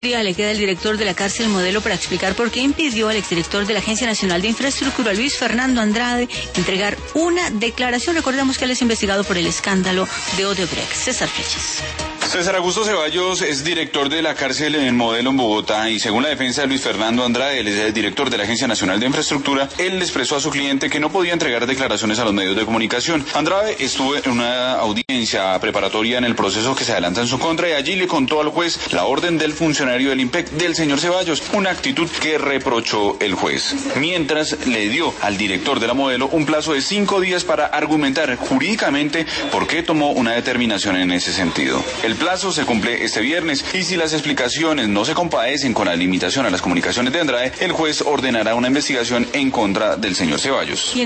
Le queda el director de la cárcel Modelo para explicar por qué impidió al exdirector de la Agencia Nacional de Infraestructura, Luis Fernando Andrade, entregar una declaración. Recordemos que él es investigado por el escándalo de Odebrecht. César Fleches. César Augusto Ceballos es director de la cárcel en Modelo en Bogotá y según la defensa de Luis Fernando Andrade, él es el director de la Agencia Nacional de Infraestructura, él le expresó a su cliente que no podía entregar declaraciones a los medios de comunicación. Andrade estuvo en una audiencia preparatoria en el proceso que se adelanta en su contra y allí le contó al juez la orden del funcionario del IMPEC, del señor Ceballos, una actitud que reprochó el juez. Mientras le dio al director de la Modelo un plazo de 5 días para argumentar jurídicamente por qué tomó una determinación en ese sentido. El plazo se cumple este viernes y si las explicaciones no se compadecen con la limitación a las comunicaciones de Andrade, el juez ordenará una investigación en contra del señor Ceballos.